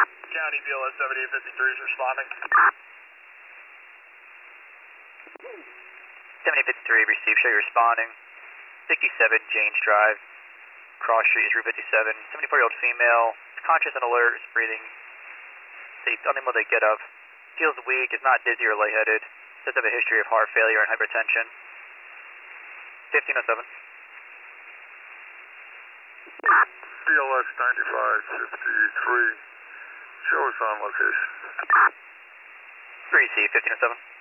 County BLS 7853 is responding. 7053 received, show you responding. 67 James Drive, Cross Street is Route 57. 74-year-old female, conscious and alert, is breathing. She's unable to get up. Feels weak, is not dizzy or lightheaded. Does have a history of heart failure and hypertension. 1507. BLS 9553. Show us on location. Receive 1507.